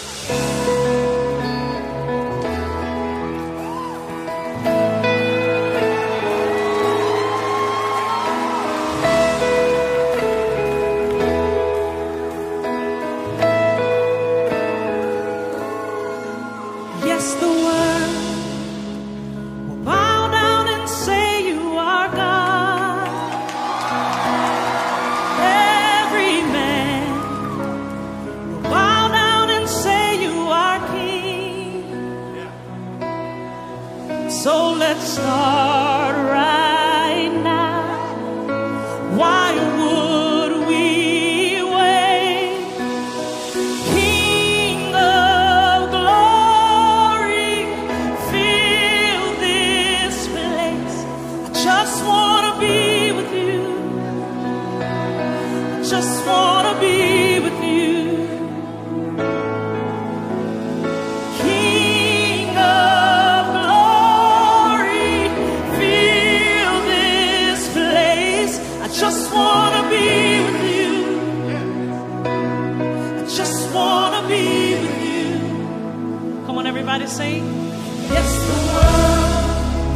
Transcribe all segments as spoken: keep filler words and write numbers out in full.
Yes, the world will bow down and say you are God. Every man will bow down and say you are King. So let's start right now. Why would we wait? King of glory, fill this place. I just want to be with you. I just want to be with you. King of glory, fill this place. I just want to be with you. I just want to be with you. Come on, everybody, sing. Yes, the world,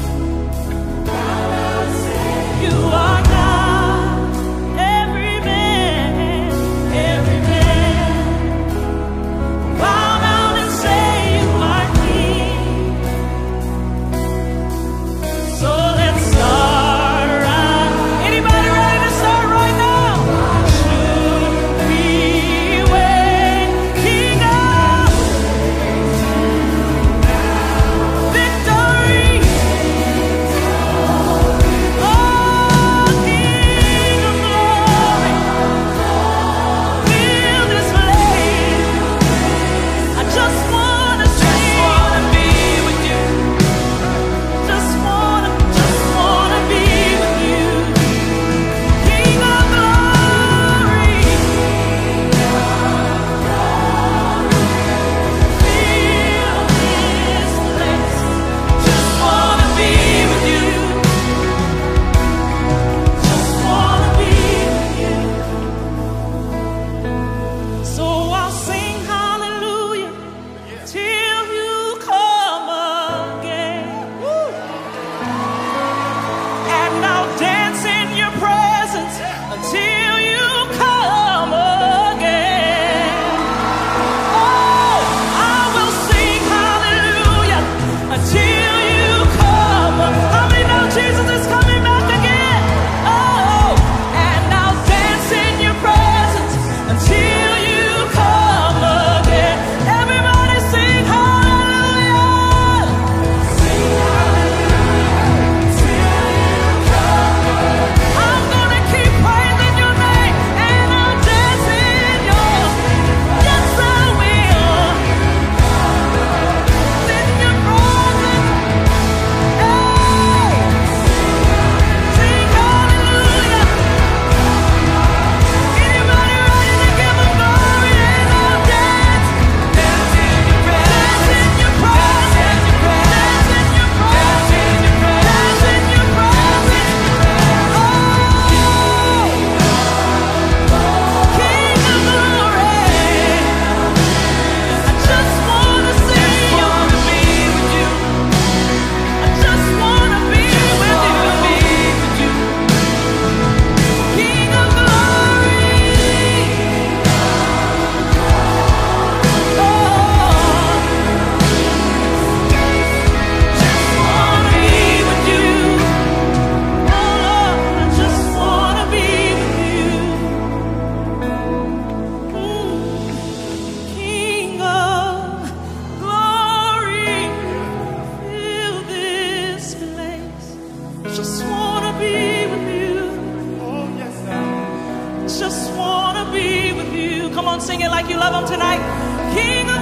you are God. Every man, every man, bow down and say you are King. So let's start right. Anybody ready to start right now? Should we wait? King of victory. Oh, King of glory, fill this place. I just wanna just wanna be with you. Just wanna, just wanna be with you. King of glory, fill this place. Just wanna be with you. Just wanna be with you. So I'll sing hallelujah till you come again. And I'll dance in your presence until you come again. Oh, I will sing hallelujah until you come. How many know Jesus is coming back again? Oh, and I'll dance in your presence until you come again. Everybody sing hallelujah. Sing hallelujah till you come again. I'm gonna keep praising your name and I'll dance in your. Yes, I will. In your presence. Hey, sing hallelujah. Anybody ready to give him glory? And I'll dance. Dance in your presence. Dance in your presence. Dance in your presence. Dance in your presence. Oh, King of glory, I just wanna see you. I just wanna be with you. King of glory, oh, just wanna be with you. Oh Lord, I just wanna be with you. King of glory, fill this place. Just wanna be with you. Just wanna be with you. Come on, sing it like you love him tonight. King of